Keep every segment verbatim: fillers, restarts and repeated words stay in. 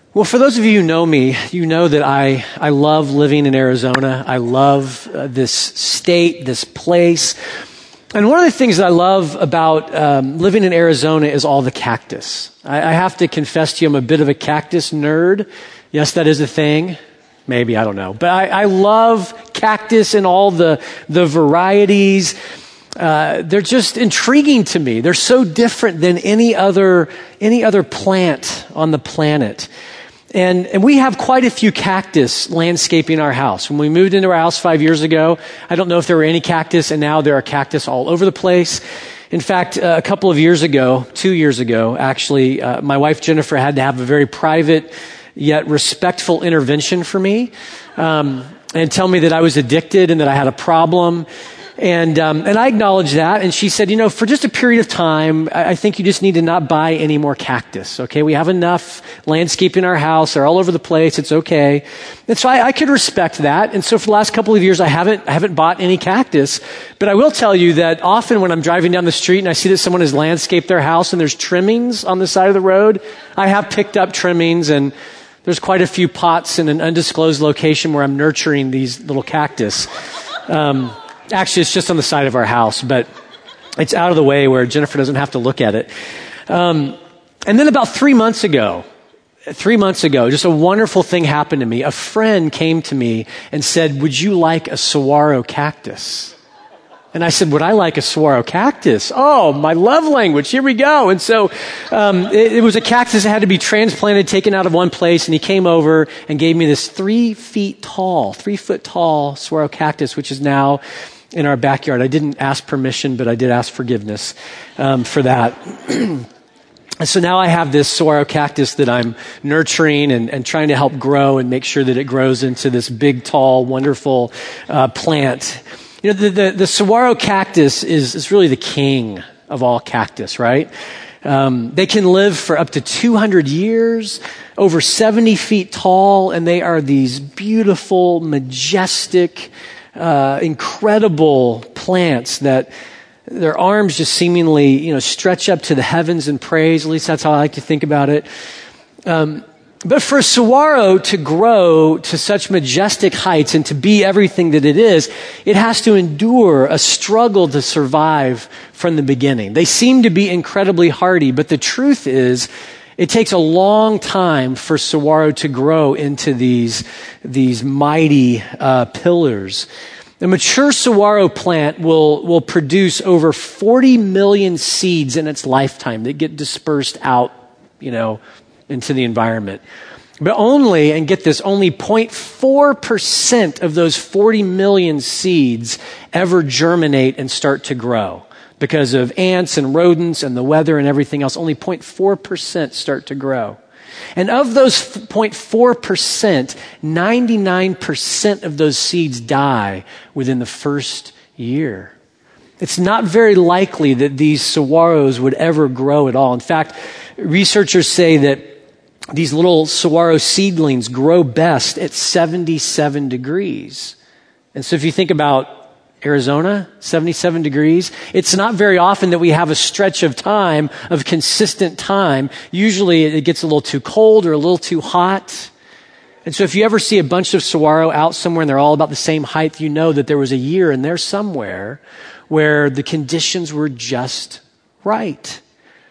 Well, for those of you who know me, you know that I, I love living in Arizona. I love uh, this state, this place. And one of the things that I love about um, living in Arizona is all the cactus. I, I have to confess to you, I'm a bit of a cactus nerd. Yes, that is a thing. Maybe, I don't know. But I, I love cactus and all the, the varieties. Uh, they're just intriguing to me. They're so different than any other, any other plant on the planet. And, and we have quite a few cactus landscaping our house. When we moved into our house five years ago, I don't know if there were any cactus, and now there are cactus all over the place. In fact, uh, a couple of years ago, two years ago, actually, uh, my wife Jennifer had to have a very private yet respectful intervention for me, um, and tell me that I was addicted and that I had a problem. And um, and I acknowledged that, and she said, you know, for just a period of time, I, I think you just need to not buy any more cactus, okay? We have enough landscaping our house. They're all over the place. It's okay. And so I, I could respect that. And so for the last couple of years, I haven't I haven't bought any cactus. But I will tell you that often when I'm driving down the street and I see that someone has landscaped their house and there's trimmings on the side of the road, I have picked up trimmings, and there's quite a few pots in an undisclosed location where I'm nurturing these little cactus. Um Actually, it's just on the side of our house, but it's out of the way where Jennifer doesn't have to look at it. Um, and then about three months ago, three months ago, just a wonderful thing happened to me. A friend came to me and said, would you like a saguaro cactus? And I said, would I like a saguaro cactus? Oh, my love language. Here we go. And so um, it, it was a cactus that had to be transplanted, taken out of one place. And he came over and gave me this three feet tall, three foot tall saguaro cactus, which is now in our backyard. I didn't ask permission, but I did ask forgiveness um, for that. And so now I have this saguaro cactus that I'm nurturing and, and trying to help grow and make sure that it grows into this big, tall, wonderful uh, plant. You know, the, the, the saguaro cactus is, is really the king of all cactus, right? Um, they can live for up to two hundred years, over seventy feet tall, and they are these beautiful, majestic, uh, incredible plants that their arms just seemingly, you know, stretch up to the heavens in praise. At least that's how I like to think about it. Um, But for a saguaro to grow to such majestic heights and to be everything that it is, it has to endure a struggle to survive from the beginning. They seem to be incredibly hardy, but the truth is, it takes a long time for saguaro to grow into these, these mighty uh, pillars. The mature saguaro plant will, will produce over forty million seeds in its lifetime that get dispersed out, you know, into the environment. But only, and get this, only zero point four percent of those forty million seeds ever germinate and start to grow. Because of ants and rodents and the weather and everything else, only zero point four percent start to grow. And of those zero point four percent, ninety-nine percent of those seeds die within the first year. It's not very likely that these saguaros would ever grow at all. In fact, researchers say that these little saguaro seedlings grow best at seventy-seven degrees. And so if you think about Arizona, seventy-seven degrees, it's not very often that we have a stretch of time, of consistent time. Usually it gets a little too cold or a little too hot. And so if you ever see a bunch of saguaro out somewhere and they're all about the same height, you know that there was a year in there somewhere where the conditions were just right.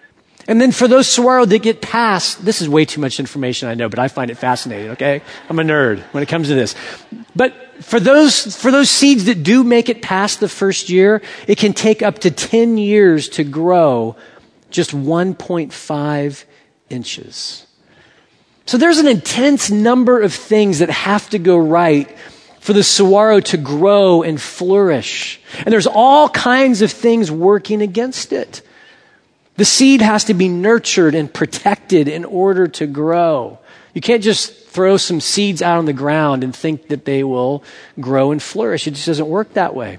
And then for those saguaro that get past, this is way too much information, I know, but I find it fascinating, okay? I'm a nerd when it comes to this. But for those, for those seeds that do make it past the first year, it can take up to ten years to grow just one point five inches. So there's an intense number of things that have to go right for the saguaro to grow and flourish. And there's all kinds of things working against it. The seed has to be nurtured and protected in order to grow. You can't just throw some seeds out on the ground and think that they will grow and flourish. It just doesn't work that way.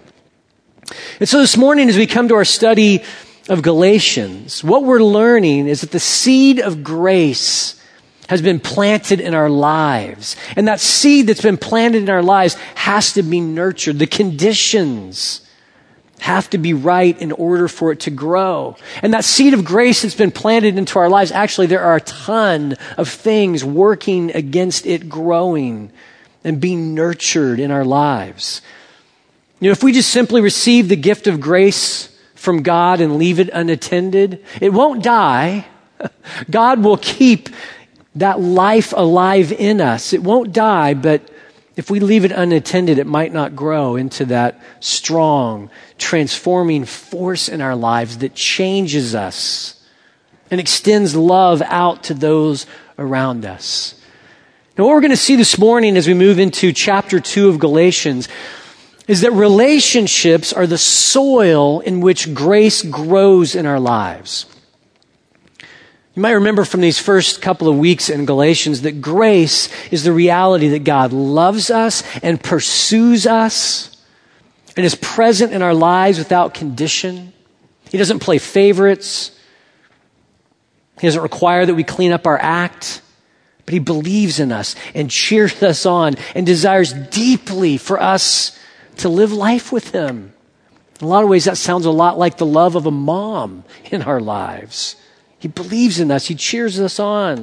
And so this morning, as we come to our study of Galatians, what we're learning is that the seed of grace has been planted in our lives. And that seed that's been planted in our lives has to be nurtured. The conditions have to be right in order for it to grow. And that seed of grace that's been planted into our lives, actually there are a ton of things working against it growing and being nurtured in our lives. You know, if we just simply receive the gift of grace from God and leave it unattended, it won't die. God will keep that life alive in us. It won't die, but if we leave it unattended, it might not grow into that strong, transforming force in our lives that changes us and extends love out to those around us. Now, what we're going to see this morning as we move into chapter two of Galatians is that relationships are the soil in which grace grows in our lives. You might remember from these first couple of weeks in Galatians that grace is the reality that God loves us and pursues us and is present in our lives without condition. He doesn't play favorites. He doesn't require that we clean up our act, but he believes in us and cheers us on and desires deeply for us to live life with him. In a lot of ways, that sounds a lot like the love of a mom in our lives. He believes in us. He cheers us on.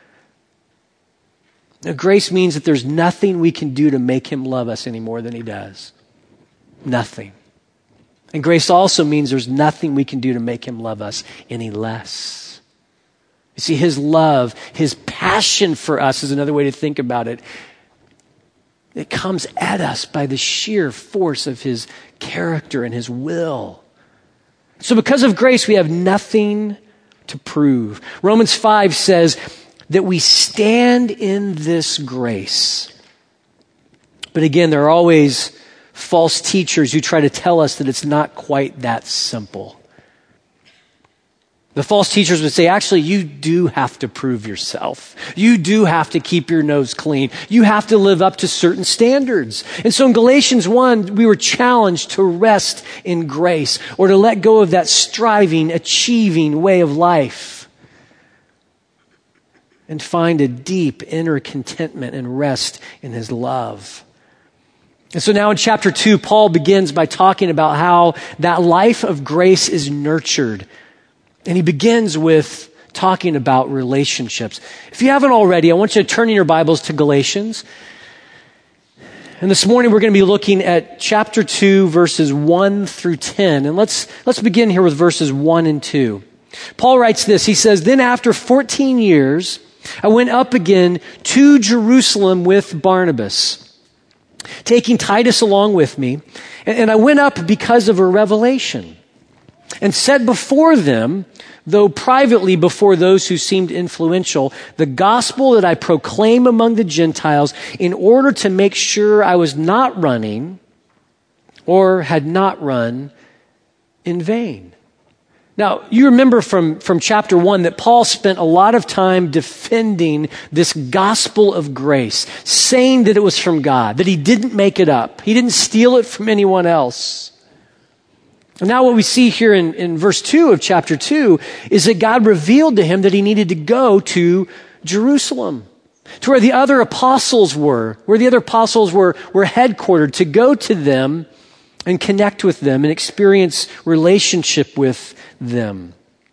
Now, grace means that there's nothing we can do to make him love us any more than he does. Nothing. And grace also means there's nothing we can do to make him love us any less. You see, his love, his passion for us is another way to think about it. It comes at us by the sheer force of his character and his will. So because of grace, we have nothing to prove. Romans five says that we stand in this grace. But again, there are always false teachers who try to tell us that it's not quite that simple. The false teachers would say, actually, you do have to prove yourself. You do have to keep your nose clean. You have to live up to certain standards. And so in Galatians one, we were challenged to rest in grace or to let go of that striving, achieving way of life and find a deep inner contentment and rest in his love. And so now in chapter two, Paul begins by talking about how that life of grace is nurtured. And he begins with talking about relationships. If you haven't already, I want you to turn in your Bibles to Galatians. And this morning we're going to be looking at chapter two, verses one through ten. And let's, let's begin here with verses one and two. Paul writes this. He says, "Then after fourteen years, I went up again to Jerusalem with Barnabas, taking Titus along with me. And I went up because of a revelation, and set before them, though privately before those who seemed influential, the gospel that I proclaim among the Gentiles in order to make sure I was not running or had not run in vain." Now, you remember from, from chapter one that Paul spent a lot of time defending this gospel of grace, saying that it was from God, that he didn't make it up. He didn't steal it from anyone else. And now what we see here in, in verse two of chapter two is that God revealed to him that he needed to go to Jerusalem, to where the other apostles were, where the other apostles were, were headquartered, to go to them and connect with them and experience relationship with them,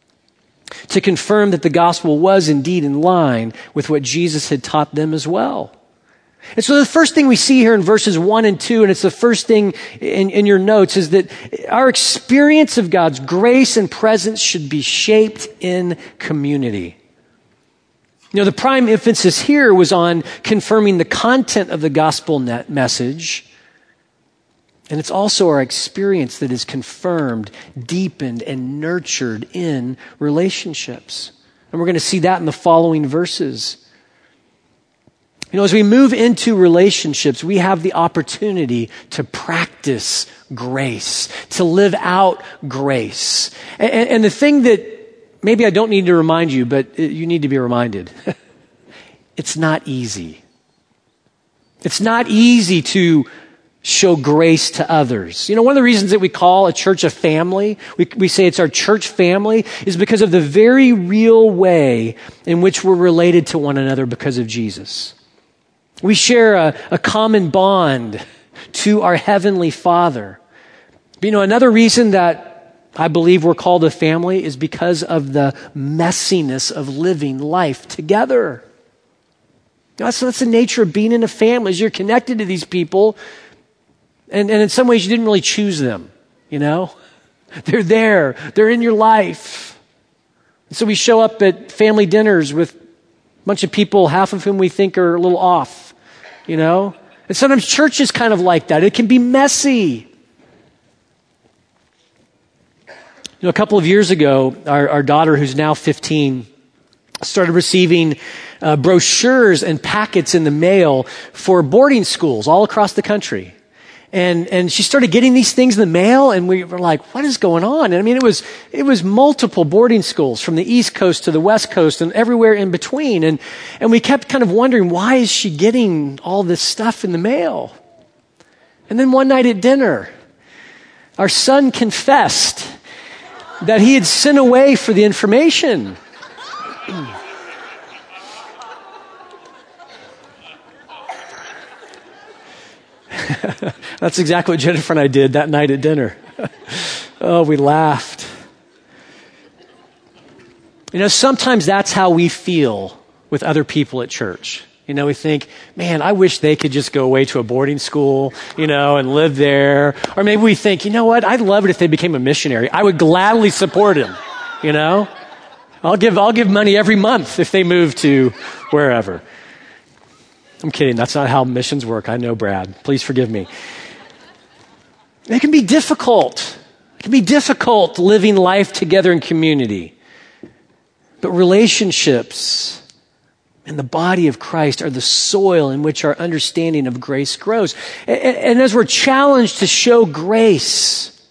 to confirm that the gospel was indeed in line with what Jesus had taught them as well. And so the first thing we see here in verses one and two, and it's the first thing in, in your notes, is that our experience of God's grace and presence should be shaped in community. You know, the prime emphasis here was on confirming the content of the gospel net message. And it's also our experience that is confirmed, deepened, and nurtured in relationships. And we're going to see that in the following verses. You know, as we move into relationships, we have the opportunity to practice grace, to live out grace. And, and the thing that maybe I don't need to remind you, but you need to be reminded, it's not easy. It's not easy to show grace to others. You know, one of the reasons that we call a church a family, we, we say it's our church family, is because of the very real way in which we're related to one another because of Jesus. We share a, a common bond to our Heavenly Father. But you know, another reason that I believe we're called a family is because of the messiness of living life together. That's, that's the nature of being in a family, is you're connected to these people, and, and in some ways you didn't really choose them, you know? They're there. They're in your life. And so we show up at family dinners with a bunch of people, half of whom we think are a little off, you know? And sometimes church is kind of like that. It can be messy. You know, a couple of years ago, our, our daughter, who's now fifteen, started receiving uh, brochures and packets in the mail for boarding schools all across the country. And and she started getting these things in the mail, and we were like, what is going on? And I mean, it was it was multiple boarding schools from the East Coast to the West Coast and everywhere in between. And and we kept kind of wondering, why is she getting all this stuff in the mail? And then one night at dinner, our son confessed that he had sent away for the information. That's exactly what Jennifer and I did that night at dinner. Oh, we laughed. You know, sometimes that's how we feel with other people at church. You know, we think, man, I wish they could just go away to a boarding school, you know, and live there. Or maybe we think, you know what, I'd love it if they became a missionary. I would gladly support him, you know. I'll give, I'll give money every month if they move to wherever. I'm kidding. That's not how missions work. I know, Brad. Please forgive me. It can be difficult. It can be difficult living life together in community. But relationships in the body of Christ are the soil in which our understanding of grace grows. And, and as we're challenged to show grace,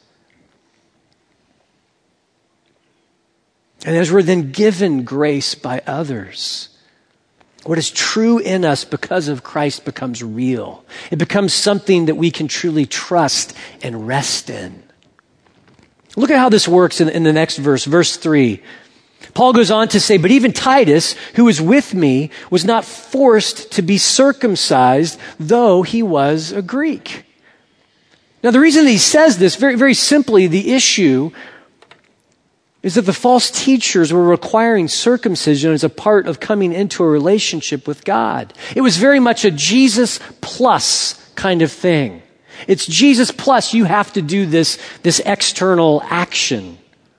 and as we're then given grace by others, what is true in us because of Christ becomes real. It becomes something that we can truly trust and rest in. Look at how this works in, in the next verse, verse three. Paul goes on to say, but even Titus, who was with me, was not forced to be circumcised, though he was a Greek. Now, the reason that he says this, very, very simply, the issue is that the false teachers were requiring circumcision as a part of coming into a relationship with God. It was very much a Jesus plus kind of thing. It's Jesus plus, you have to do this, this external action.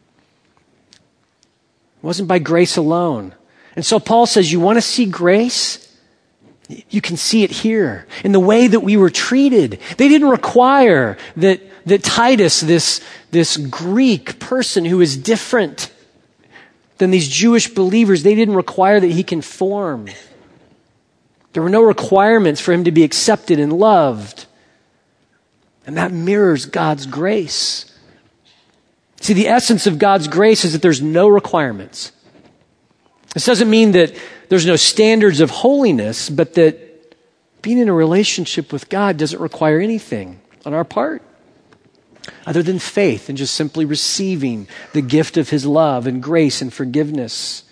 It wasn't by grace alone. And so Paul says, you want to see grace? You can see it here in the way that we were treated. They didn't require that, that Titus, this, this Greek person who is different than these Jewish believers, they didn't require that he conform. There were no requirements for him to be accepted and loved. And that mirrors God's grace. See, the essence of God's grace is that there's no requirements. This doesn't mean that there's no standards of holiness, but that being in a relationship with God doesn't require anything on our part other than faith and just simply receiving the gift of his love and grace and forgiveness.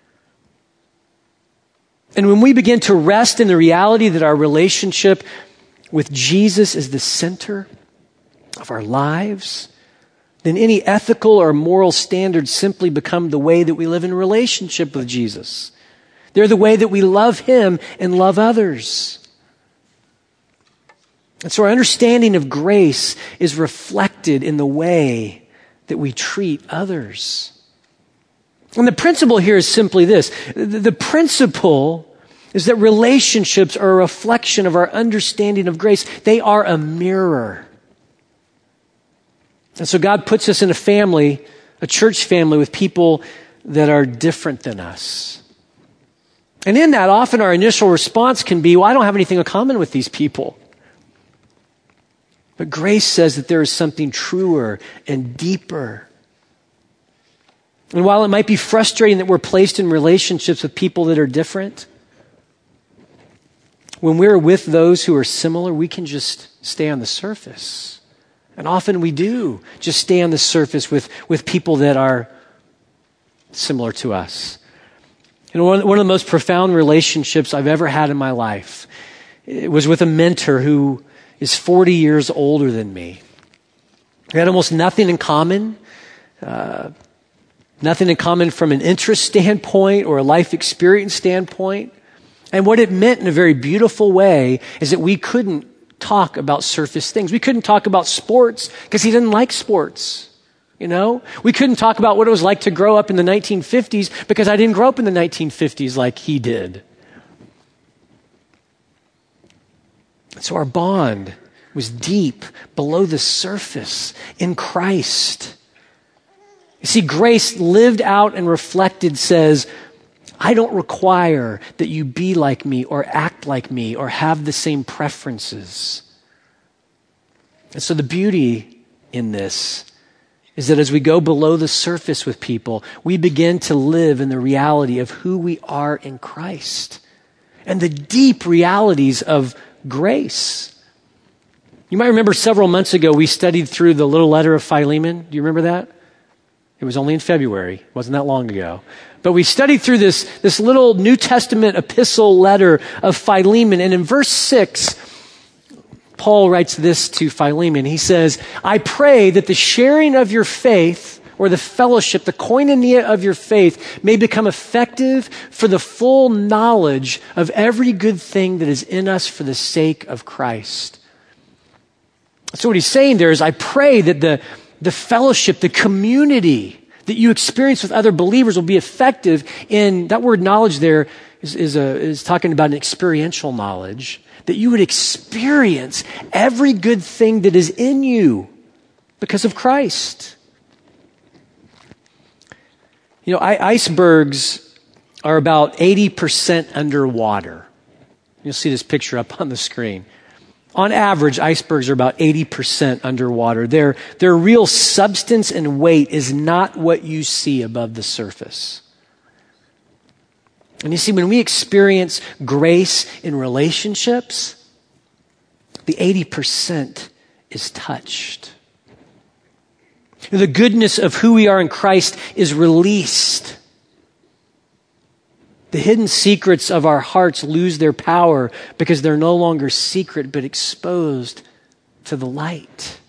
And when we begin to rest in the reality that our relationship with Jesus is the center of our lives, then any ethical or moral standards simply become the way that we live in relationship with Jesus. They're the way that we love him and love others. And so our understanding of grace is reflected in the way that we treat others. And the principle here is simply this. The principle is that relationships are a reflection of our understanding of grace. They are a mirror. And so God puts us in a family, a church family with people that are different than us. And in that, often our initial response can be, well, I don't have anything in common with these people. But grace says that there is something truer and deeper. And while it might be frustrating that we're placed in relationships with people that are different, when we're with those who are similar, we can just stay on the surface. And often we do just stay on the surface with, with people that are similar to us. You know, one, one of the most profound relationships I've ever had in my life, it was with a mentor who is forty years older than me. We had almost nothing in common. Uh, nothing in common from an interest standpoint or a life experience standpoint. And what it meant in a very beautiful way is that we couldn't talk about surface things. We couldn't talk about sports because he didn't like sports. You know, we couldn't talk about what it was like to grow up in the nineteen fifties because I didn't grow up in the nineteen fifties like he did. So our bond was deep below the surface in Christ. You see, grace lived out and reflected says, I don't require that you be like me or act like me or have the same preferences. And so the beauty in this is that as we go below the surface with people, we begin to live in the reality of who we are in Christ and the deep realities of grace. You might remember several months ago, we studied through the little letter of Philemon. Do you remember that? It was only in February. It wasn't that long ago. But we studied through this, this little New Testament epistle letter of Philemon. And in verse six, Paul writes this to Philemon. He says, I pray that the sharing of your faith or the fellowship, the koinonia of your faith may become effective for the full knowledge of every good thing that is in us for the sake of Christ. So what he's saying there is, I pray that the, the fellowship, the community that you experience with other believers will be effective in, that word knowledge there is, is, a, is talking about an experiential knowledge, that you would experience every good thing that is in you because of Christ. You know, I, icebergs are about eighty percent underwater. You'll see this picture up on the screen. On average, icebergs are about eighty percent underwater. Their, their real substance and weight is not what you see above the surface. And you see, when we experience grace in relationships, the eighty percent is touched. The goodness of who we are in Christ is released. The hidden secrets of our hearts lose their power because they're no longer secret but exposed to the light.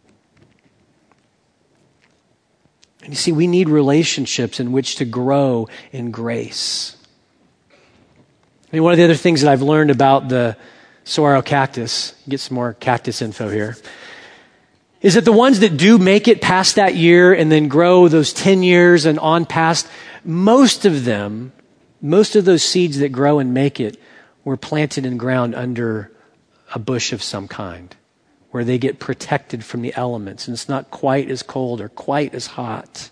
And you see, we need relationships in which to grow in grace. I mean, one of the other things that I've learned about the saguaro cactus, get some more cactus info here, is that the ones that do make it past that year and then grow those ten years and on past, most of them, most of those seeds that grow and make it were planted in ground under a bush of some kind, where they get protected from the elements and it's not quite as cold or quite as hot.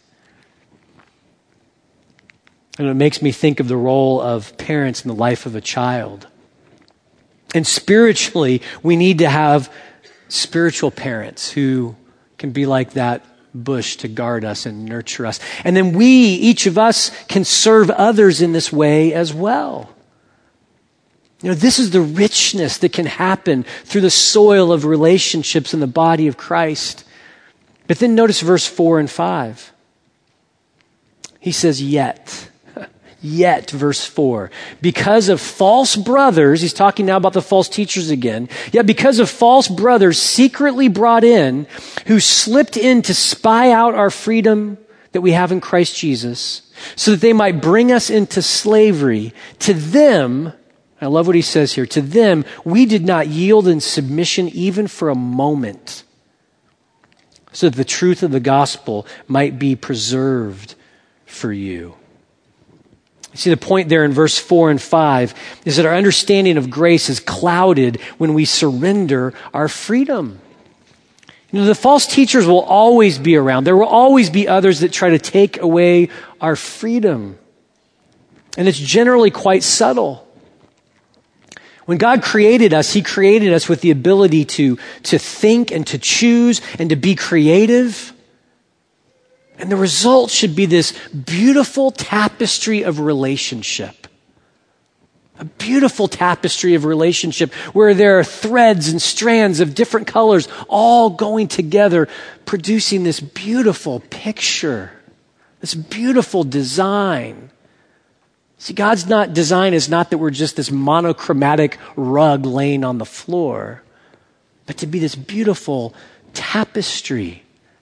And it makes me think of the role of parents in the life of a child. And spiritually, we need to have spiritual parents who can be like that bush to guard us and nurture us. And then we, each of us, can serve others in this way as well. You know, this is the richness that can happen through the soil of relationships in the body of Christ. But then notice verse four and five. He says, yet. Yet, verse four, because of false brothers, he's talking now about the false teachers again, yet because of false brothers secretly brought in, who slipped in to spy out our freedom that we have in Christ Jesus, so that they might bring us into slavery, to them, I love what he says here, to them we did not yield in submission even for a moment, so that the truth of the gospel might be preserved for you. You see, the point there in verse four and five is that our understanding of grace is clouded when we surrender our freedom. You know, the false teachers will always be around. There will always be others that try to take away our freedom. And it's generally quite subtle. When God created us, He created us with the ability to, to think and to choose and to be creative. And the result should be this beautiful tapestry of relationship. A beautiful tapestry of relationship where there are threads and strands of different colors all going together, producing this beautiful picture, this beautiful design. See, God's not design is not that we're just this monochromatic rug laying on the floor, but to be this beautiful tapestry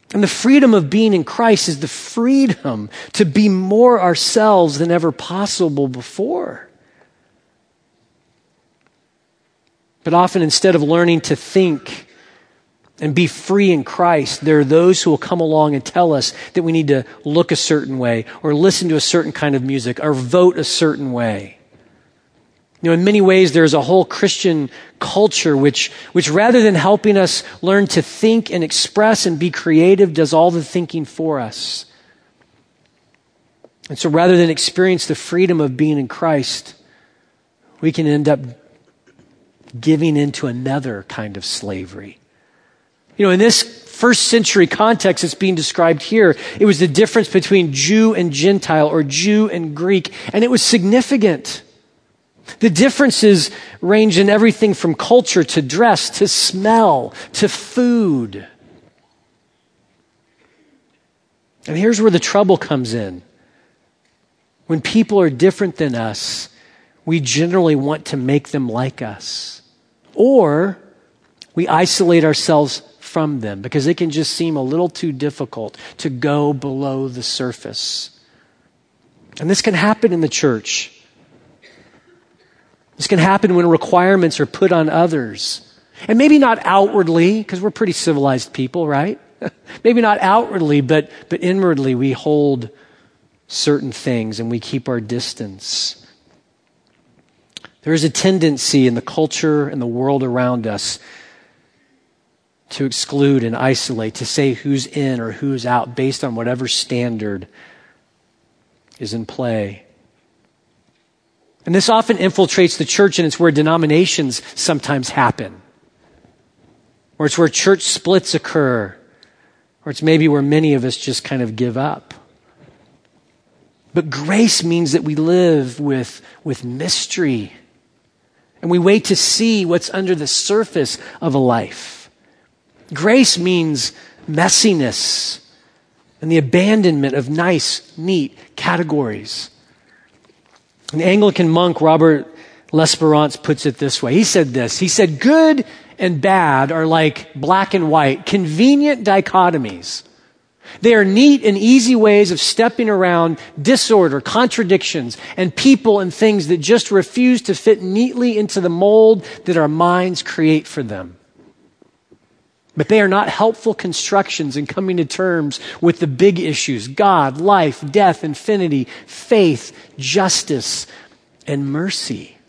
And the freedom of being in Christ is the freedom to be more ourselves than ever possible before. But often, instead of learning to think and be free in Christ, there are those who will come along and tell us that we need to look a certain way or listen to a certain kind of music or vote a certain way. You know, in many ways, there's a whole Christian culture which, which rather than helping us learn to think and express and be creative, does all the thinking for us. And so rather than experience the freedom of being in Christ, we can end up giving into another kind of slavery. You know, in this first century context that's being described here, it was the difference between Jew and Gentile or Jew and Greek, and it was significant. The differences range in everything from culture to dress to smell to food. And here's where the trouble comes in. When people are different than us, we generally want to make them like us. Or we isolate ourselves from them because it can just seem a little too difficult to go below the surface. And this can happen in the church. This can happen when requirements are put on others. And maybe not outwardly, because we're pretty civilized people, right? Maybe not outwardly, but, but inwardly we hold certain things and we keep our distance. There is a tendency in the culture and the world around us to exclude and isolate, to say who's in or who's out based on whatever standard is in play. And this often infiltrates the church, and it's where denominations sometimes happen. Or it's where church splits occur. Or it's maybe where many of us just kind of give up. But grace means that we live with, with mystery. And we wait to see what's under the surface of a life. Grace means messiness and the abandonment of nice, neat categories. An Anglican monk, Robert L'Esperance, puts it this way. He said this. He said, good and bad are like black and white, convenient dichotomies. They are neat and easy ways of stepping around disorder, contradictions, and people and things that just refuse to fit neatly into the mold that our minds create for them. But they are not helpful constructions in coming to terms with the big issues: God, life, death, infinity, faith, justice, and mercy.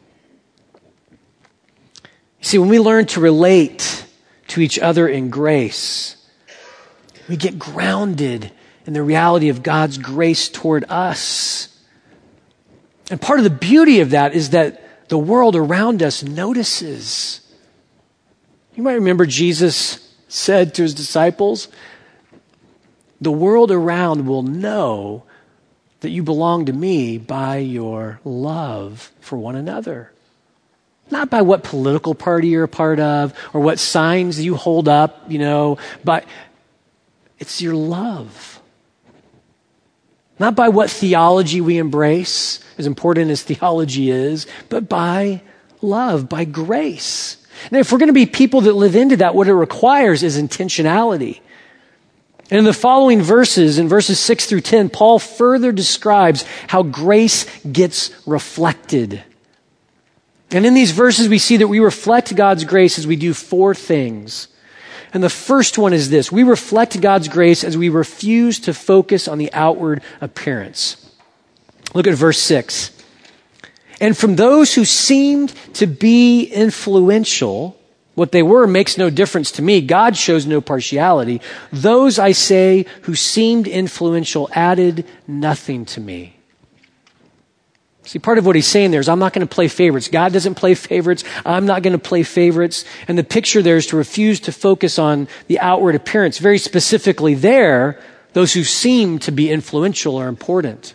You see, when we learn to relate to each other in grace, we get grounded in the reality of God's grace toward us. And part of the beauty of that is that the world around us notices. You might remember Jesus said to his disciples, the world around will know that you belong to me by your love for one another. Not by what political party you're a part of or what signs you hold up, you know, but it's your love. Not by what theology we embrace, as important as theology is, but by love, by grace. Now, if we're going to be people that live into that, what it requires is intentionality. And in the following verses, in verses six through ten, Paul further describes how grace gets reflected. And in these verses, we see that we reflect God's grace as we do four things. And the first one is this: we reflect God's grace as we refuse to focus on the outward appearance. Look at verse six. And from those who seemed to be influential, what they were makes no difference to me. God shows no partiality. Those, I say, who seemed influential added nothing to me. See, part of what he's saying there is I'm not going to play favorites. God doesn't play favorites. I'm not going to play favorites. And the picture there is to refuse to focus on the outward appearance. Very specifically there, those who seem to be influential are important.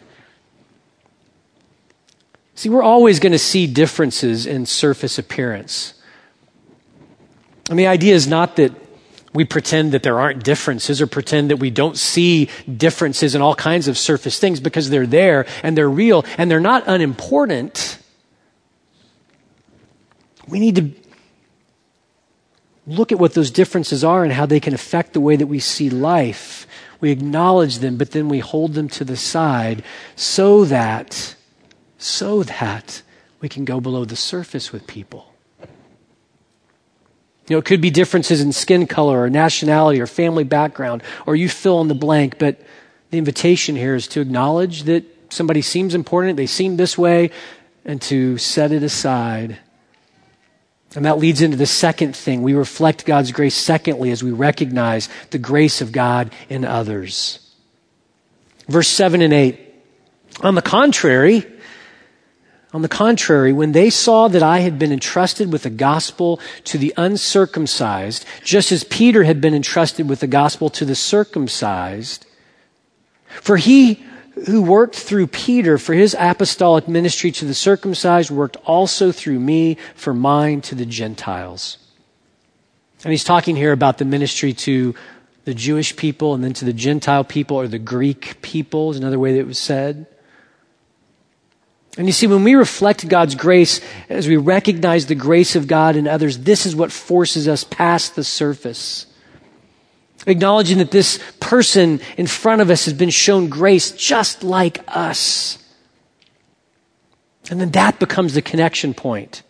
See, we're always going to see differences in surface appearance. And the idea is not that we pretend that there aren't differences or pretend that we don't see differences in all kinds of surface things, because they're there and they're real and they're not unimportant. We need to look at what those differences are and how they can affect the way that we see life. We acknowledge them, but then we hold them to the side so that, so that we can go below the surface with people. You know, it could be differences in skin color or nationality or family background, or you fill in the blank, but the invitation here is to acknowledge that somebody seems important, they seem this way, and to set it aside. And that leads into the second thing. We reflect God's grace secondly as we recognize the grace of God in others. Verse seven and eight. On the contrary, On the contrary, when they saw that I had been entrusted with the gospel to the uncircumcised, just as Peter had been entrusted with the gospel to the circumcised, for he who worked through Peter for his apostolic ministry to the circumcised worked also through me for mine to the Gentiles. And he's talking here about the ministry to the Jewish people and then to the Gentile people, or the Greek people is another way that it was said. And you see, when we reflect God's grace, as we recognize the grace of God in others, this is what forces us past the surface. Acknowledging that this person in front of us has been shown grace just like us. And then that becomes the connection point.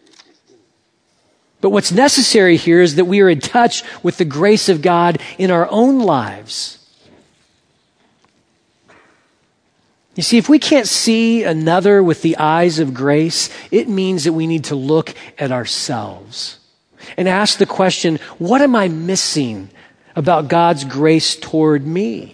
But what's necessary here is that we are in touch with the grace of God in our own lives. You see, if we can't see another with the eyes of grace, it means that we need to look at ourselves and ask the question, what am I missing about God's grace toward me?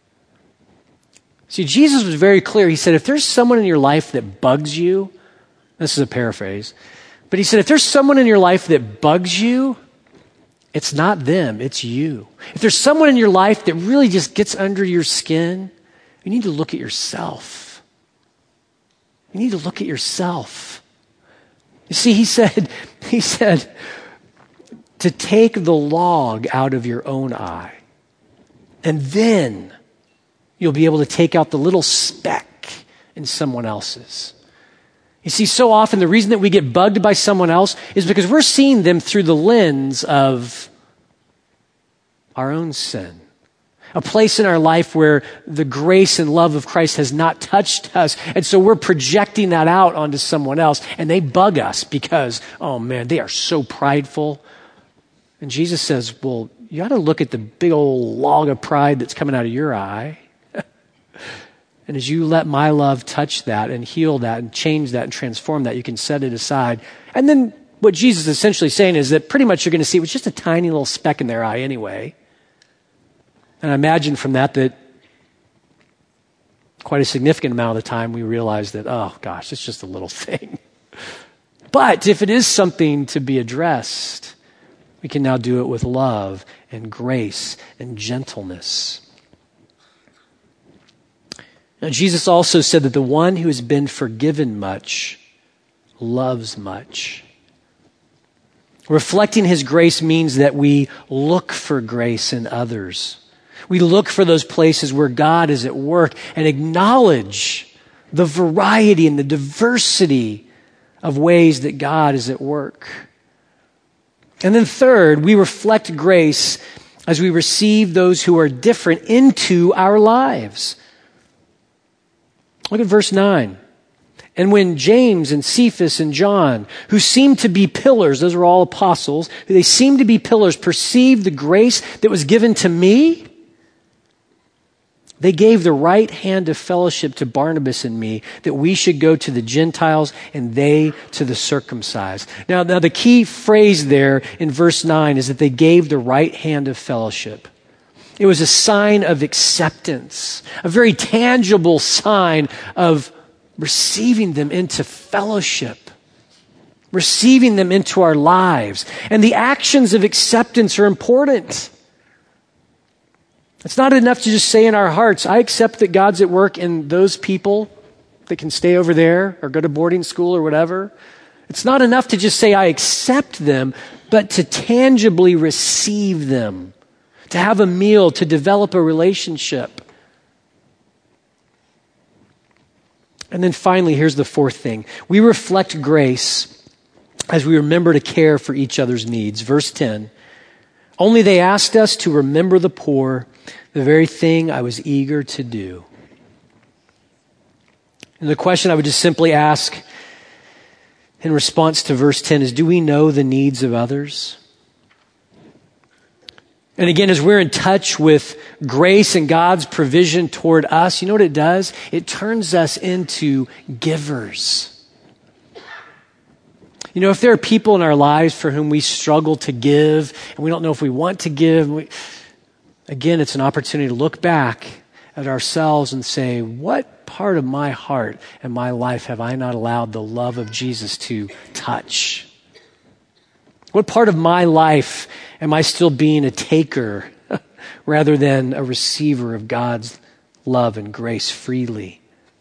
See, Jesus was very clear. He said, if there's someone in your life that bugs you, this is a paraphrase, but he said, if there's someone in your life that bugs you, it's not them, it's you. If there's someone in your life that really just gets under your skin, you need to look at yourself. You need to look at yourself. You see, he said, he said, to take the log out of your own eye, and then you'll be able to take out the little speck in someone else's. You see, so often the reason that we get bugged by someone else is because we're seeing them through the lens of our own sin. A place in our life where the grace and love of Christ has not touched us. And so we're projecting that out onto someone else. And they bug us because, oh man, they are so prideful. And Jesus says, well, you ought to look at the big old log of pride that's coming out of your eye. And as you let my love touch that and heal that and change that and transform that, you can set it aside. And then what Jesus is essentially saying is that pretty much you're going to see it was just a tiny little speck in their eye anyway. And I imagine from that that quite a significant amount of the time we realize that, oh gosh, it's just a little thing. But if it is something to be addressed, we can now do it with love and grace and gentleness. Now, Jesus also said that the one who has been forgiven much loves much. Reflecting his grace means that we look for grace in others. We look for those places where God is at work and acknowledge the variety and the diversity of ways that God is at work. And then third, we reflect grace as we receive those who are different into our lives. Look at verse nine. And when James and Cephas and John, who seemed to be pillars, those were all apostles, they seemed to be pillars, perceived the grace that was given to me, they gave the right hand of fellowship to Barnabas and me, that we should go to the Gentiles and they to the circumcised. Now, now the key phrase there in verse nine is that they gave the right hand of fellowship. It was a sign of acceptance, a very tangible sign of receiving them into fellowship, receiving them into our lives. And the actions of acceptance are important. It's not enough to just say in our hearts, I accept that God's at work in those people that can stay over there or go to boarding school or whatever. It's not enough to just say I accept them, but to tangibly receive them, to have a meal, to develop a relationship. And then finally, here's the fourth thing. We reflect grace as we remember to care for each other's needs. Verse ten, only they asked us to remember the poor, the very thing I was eager to do. And the question I would just simply ask in response to verse ten is, do we know the needs of others? And again, as we're in touch with grace and God's provision toward us, you know what it does? It turns us into givers. You know, if there are people in our lives for whom we struggle to give, and we don't know if we want to give, we, again, it's an opportunity to look back at ourselves and say, what part of my heart and my life have I not allowed the love of Jesus to touch? What part of my life am I still being a taker rather than a receiver of God's love and grace freely?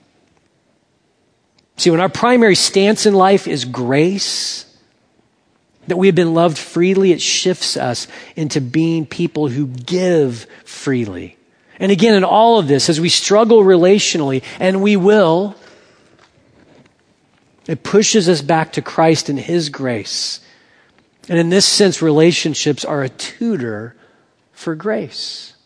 See, when our primary stance in life is grace, that we have been loved freely, it shifts us into being people who give freely. And again, in all of this, as we struggle relationally, and we will, it pushes us back to Christ and His grace. And in this sense, relationships are a tutor for grace.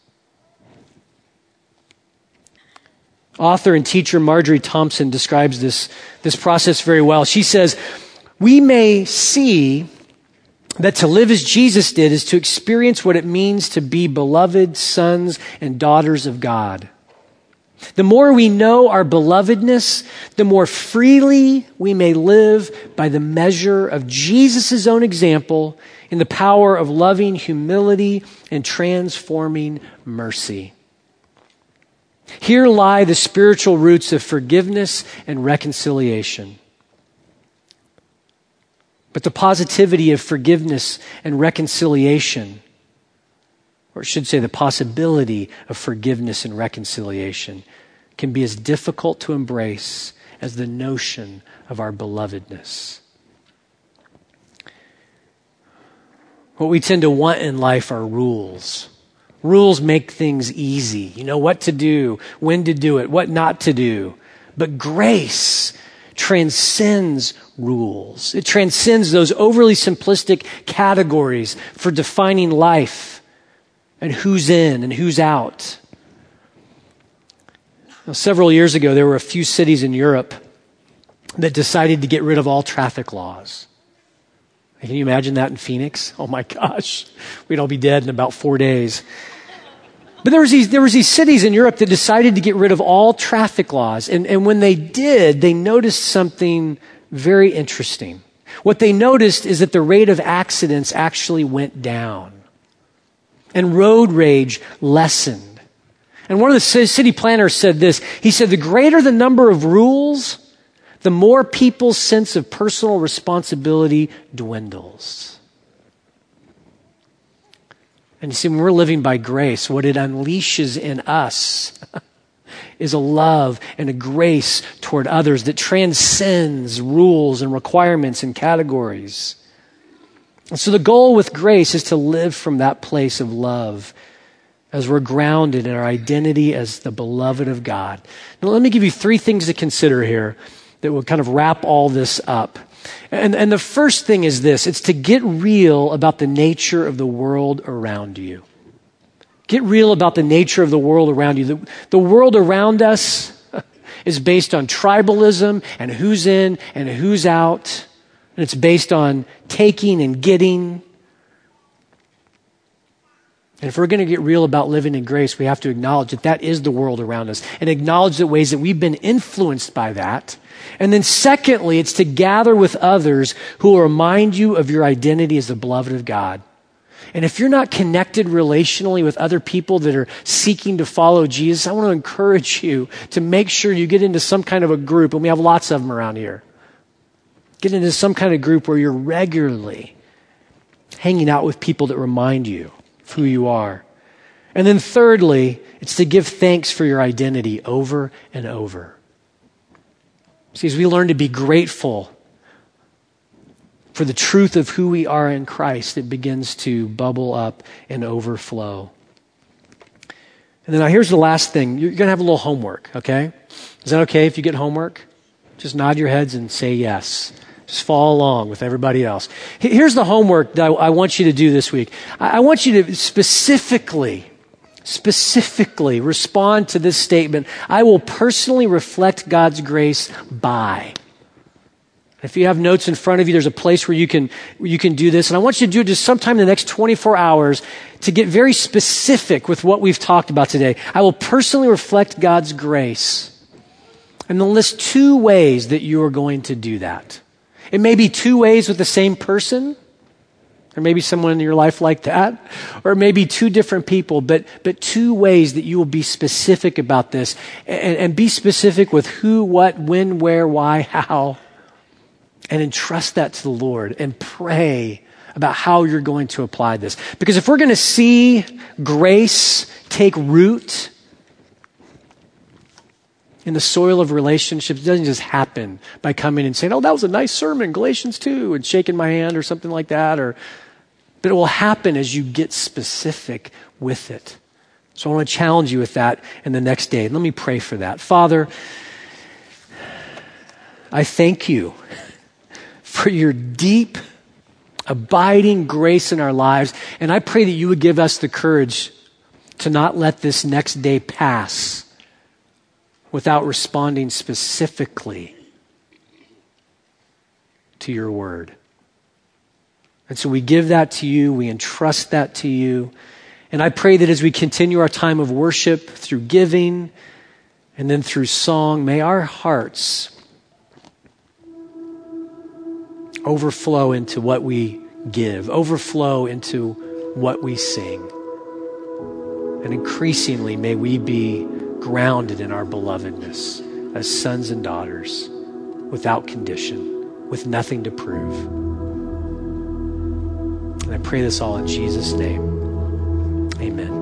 Author and teacher Marjorie Thompson describes this, this process very well. She says, we may see that to live as Jesus did is to experience what it means to be beloved sons and daughters of God. The more we know our belovedness, the more freely we may live by the measure of Jesus' own example in the power of loving humility and transforming mercy. Here lie the spiritual roots of forgiveness and reconciliation. But the positivity of forgiveness and reconciliation, or I should say the possibility of forgiveness and reconciliation, can be as difficult to embrace as the notion of our belovedness. What we tend to want in life are rules. Rules make things easy. You know what to do, when to do it, what not to do. But grace transcends rules. It transcends those overly simplistic categories for defining life and who's in and who's out. Now, several years ago, there were a few cities in Europe that decided to get rid of all traffic laws. Can you imagine that in Phoenix? Oh my gosh, we'd all be dead in about four days. But there was these, there was these cities in Europe that decided to get rid of all traffic laws. And, and when they did, they noticed something very interesting. What they noticed is that the rate of accidents actually went down. And road rage lessened. And one of the city planners said this. He said, the greater the number of rules, the more people's sense of personal responsibility dwindles. And you see, when we're living by grace, what it unleashes in us is a love and a grace toward others that transcends rules and requirements and categories. And so the goal with grace is to live from that place of love as we're grounded in our identity as the beloved of God. Now, let me give you three things to consider here that will kind of wrap all this up. And, and the first thing is this. It's to get real about the nature of the world around you. Get real about the nature of the world around you. The, the world around us is based on tribalism and who's in and who's out. And it's based on taking and getting. And if we're going to get real about living in grace, we have to acknowledge that that is the world around us and acknowledge the ways that we've been influenced by that. And then secondly, it's to gather with others who will remind you of your identity as the beloved of God. And if you're not connected relationally with other people that are seeking to follow Jesus, I want to encourage you to make sure you get into some kind of a group, and we have lots of them around here. Get into some kind of group where you're regularly hanging out with people that remind you of who you are. And then thirdly, it's to give thanks for your identity over and over. See, as we learn to be grateful for the truth of who we are in Christ, it begins to bubble up and overflow. And then now here's the last thing. You're going to have a little homework, okay? Is that okay if you get homework? Just nod your heads and say yes. Just follow along with everybody else. Here's the homework that I want you to do this week. I want you to specifically, specifically respond to this statement. I will personally reflect God's grace by. If you have notes in front of you, there's a place where you can where you can do this. And I want you to do it just sometime in the next twenty-four hours to get very specific with what we've talked about today. I will personally reflect God's grace. And then list two ways that you are going to do that. It may be two ways with the same person. There may be someone in your life like that. Or it may be two different people, but, but two ways that you will be specific about this. And, and be specific with who, what, when, where, why, how. And entrust that to the Lord and pray about how you're going to apply this. Because if we're going to see grace take root in the soil of relationships, it doesn't just happen by coming and saying, oh, that was a nice sermon, Galatians two, and shaking my hand or something like that. Or, but it will happen as you get specific with it. So I want to challenge you with that in the next day. Let me pray for that. Father, I thank you for your deep, abiding grace in our lives. And I pray that you would give us the courage to not let this next day pass without responding specifically to your word. And so we give that to you. We entrust that to you. And I pray that as we continue our time of worship through giving and then through song, may our hearts overflow into what we give, overflow into what we sing. And increasingly, may we be grounded in our belovedness as sons and daughters, without condition, with nothing to prove. And I pray this all in Jesus' name. Amen.